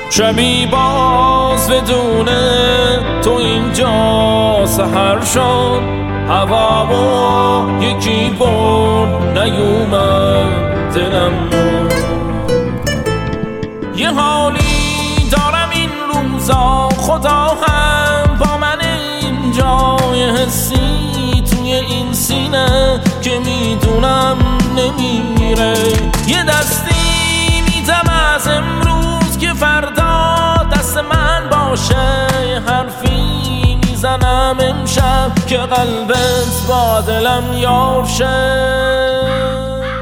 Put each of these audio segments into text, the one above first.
شبی باز بدون تو اینجا سحر شد، هوا و یکی برد نیومد دلم. یه حالی دارم این روزا، خدا هم با من اینجا، یه حسی توی این سینه که میدونم نمیره. یه دستی میدم از امروز که فردا دست من باشه، یه حرفی میزنم امشب که قلبت با دلم یار شه.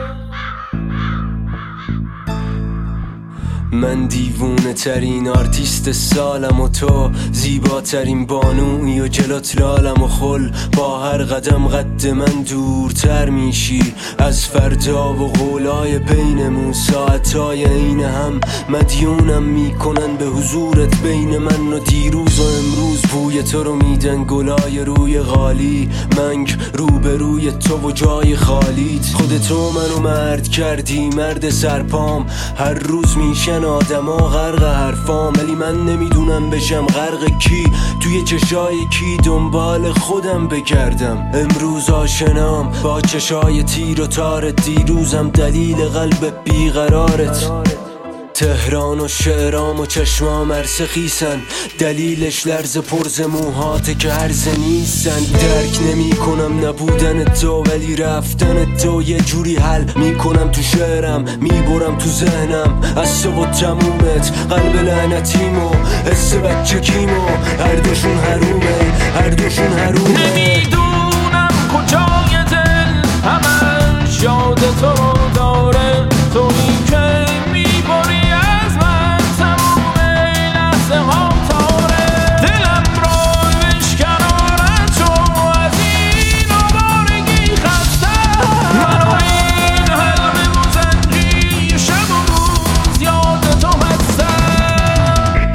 من دیوونه ترین آرتیست سالم و تو زیباترین بانویی و جلوت لالم و خل. با هر قدم قد من دورتر میشی از فردا و قولای بینمون. ساعتای این هم مدیونم میکنن به حضورت بین من و دیروز و امروز. بوی تو رو میدن گلای روی غالی، منگ روبروی تو و جای خالیت. خودتو منو مرد کردی، مرد سرپام. هر روز میشن آدما غرق حرفام، ولی من نمیدونم بشم غرق کی، توی چشای کی دنبال خودم بگردم. امروز آشنام با چشای تیر و تارت، دیروزم دلیل قلب بیقرارت. تهران و شعرام و چشمام عرصه خیسن، دلیلش لرز پرز موهاته که هرزه نیستن. درک نمی کنم نبودن تو، ولی رفتن تو یه جوری حل میکنم تو شعرم، میبرم تو ذهنم. از تو و تمومت، قلب لعنتیمو، حس بچه کیمو، هر دوشون حرومه، هر دوشون حرومه. نمیدونم کجای دل همش یاد تو داره، تویی که میبری از من تموم لحظه ها تاره. دلم رو بشکن آرد شو از این آوارگی خسته، من و این حلم مزنجی شب و روز یاد تو هستم.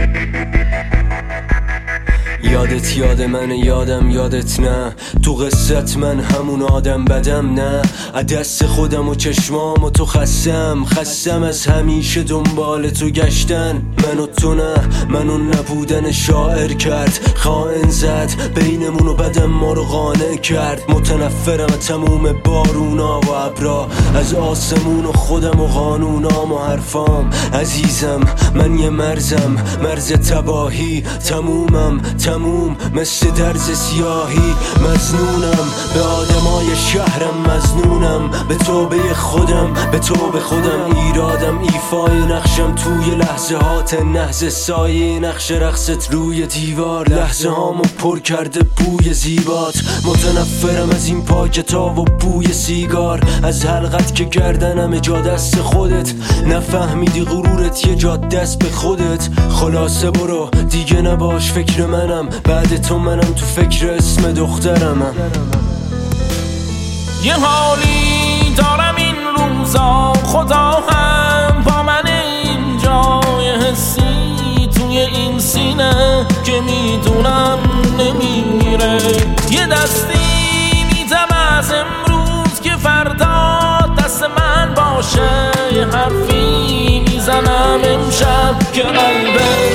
یادت یاد من، یادم یادت نه. تو قصت من همون آدم بدم نه. دست خودم و چشمام و تو خستم از همیشه دنبال تو گشتن. من و تو نه، منو نبودن شاعر کرد، خائن زد بینمونو بدم ما رو قانع کرد. متنفرم تموم بارونا و ابرا، از آسمون و خودم و قانونام و حرفام. عزیزم من یه مرز تباهی، تموم مثل درز سیاهی. مظنونم به آدمای شهرم، مظنونم به توبه خودم، به توبه خودم. ایرادم ایفای نقشم توی لحظه هات نهز سایه نقش رقصت روی دیوار. لحظه هامو پر کرده بوی زیبات، متنفرم از این پاکتا و بوی سیگار. از حلقت که گردنم جا دست خودت، نفهمیدی غرورت یه جا دست به خودت. خلاصه برو دیگه نباش فکر منم، بعد تو منم تو فکر اسم دخترمم. یه حالی دارم این روزا، خدا هم با من اینجا، یه حسی توی این سینه که میدونم نمیره. یه دستی میدم از امروز که فردا دست من باشه، یه حرفی میزنم امشب که قلبه